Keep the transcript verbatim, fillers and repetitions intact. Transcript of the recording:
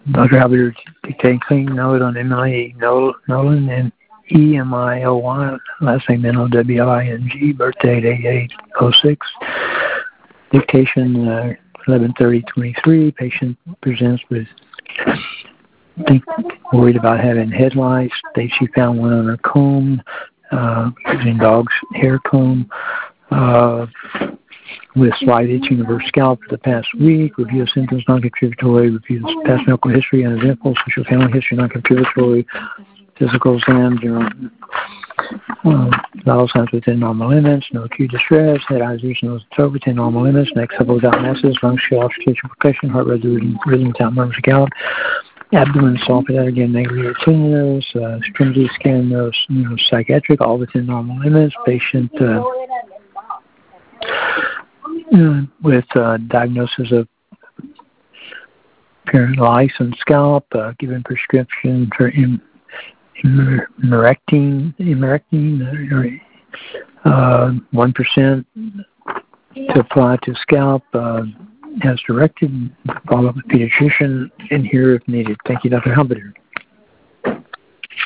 Doctor Halbert dictating clean note on M I E Nolan and E M I O Y, last name N O W I N G, birthday eight eight oh six. Dictation uh, eleven thirty twenty-three. Patient presents with think worried about having head lice. They, she found one on her comb, uh, using dog's hair comb, uh, with slight itching of her scalp for the past week. Review of symptoms non-contributory. Review of past medical history uneventful. Social family history non-contributory. Physical exam, general um, vital signs within normal limits. No acute distress. Head eyes, vision, nose, and throat within normal limits. Neck supple without masses. Lungs shell, auscultation, percussion. Heart rate rhythm, rhythm without murmurs or gout. Abdomen soft without again negative tumors. Uh, stringy skin, nose, you know, psychiatric, all within normal limits. Patient uh, uh, with uh, diagnosis of apparent lice on scalp. Uh, given prescription for im- Ivermectin, Ivermectin, uh, one percent to apply to scalp, uh, as directed. Follow up with pediatrician in here if needed. Thank you, Doctor Halbert.